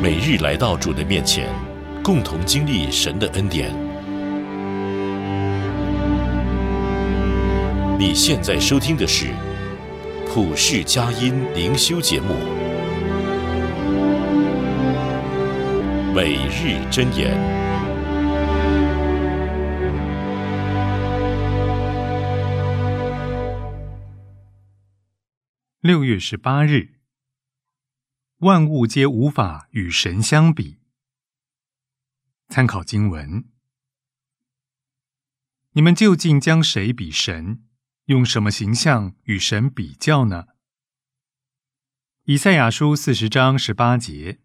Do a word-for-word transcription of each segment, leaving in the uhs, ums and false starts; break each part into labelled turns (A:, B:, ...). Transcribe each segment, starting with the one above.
A: 每日来到主的面前，共同经历神的恩典。你现在收听的是普世佳音灵修节目，每日箴言。
B: 六月十八日，万物皆无法与神相比。参考经文：你们究竟将谁比神？用什么形象与神比较呢？以赛亚书四十章十八节。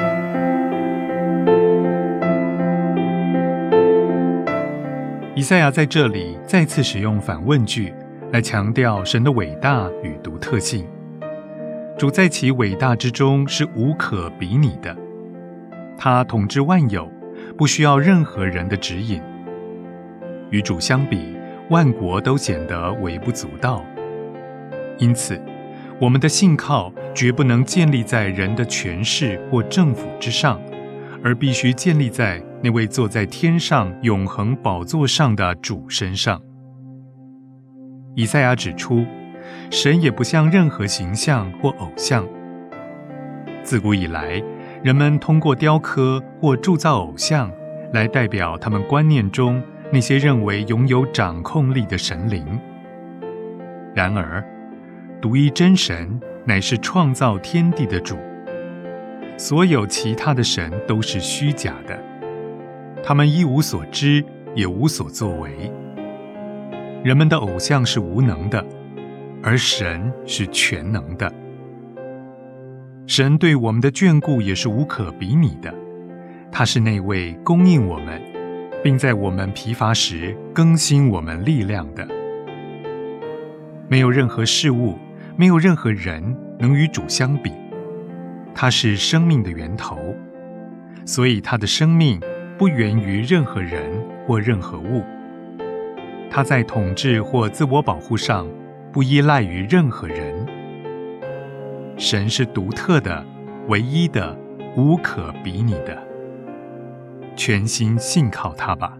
B: 以赛亚在这里再次使用反问句来强调神的伟大与独特性。主在其伟大之中是无可比拟的，他统治万有，不需要任何人的指引。与主相比，万国都显得微不足道。因此，我们的信靠绝不能建立在人的权势或政府之上，而必须建立在那位坐在天上永恒宝座上的主身上。以赛亚指出，神也不像任何形象或偶像。自古以来，人们通过雕刻或铸造偶像来代表他们观念中那些认为拥有掌控力的神灵。然而，独一真神乃是创造天地的主，所有其他的神都是虚假的，他们一无所知，也无所作为。人们的偶像是无能的，而神是全能的。神对我们的眷顾也是无可比拟的，他是那位供应我们，并在我们疲乏时更新我们力量的。没有任何事物，没有任何人能与主相比。他是生命的源头，所以他的生命不源于任何人或任何物。他在统治或自我保护上不依赖于任何人。神是独特的、唯一的、无可比拟的。全心信靠他吧。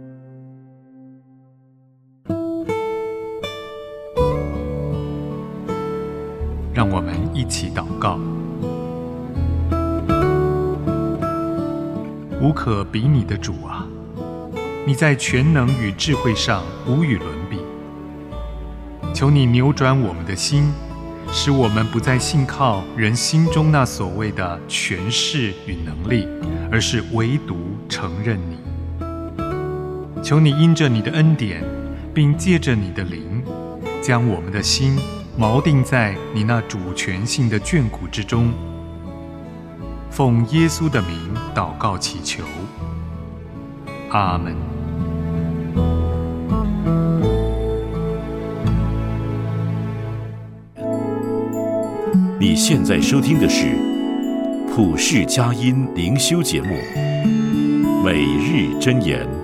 B: 让我们一起祷告。无可比拟的主啊，你在全能与智慧上无与伦比。求你扭转我们的心，使我们不再信靠人心中那所谓的权势与能力，而是唯独承认你。求你因着你的恩典，并借着你的灵，将我们的心锚定在你那主权性的眷顾之中。奉耶稣的名祷告祈求，阿们。
A: 你现在收听的是普世佳音灵修节目，每日箴言。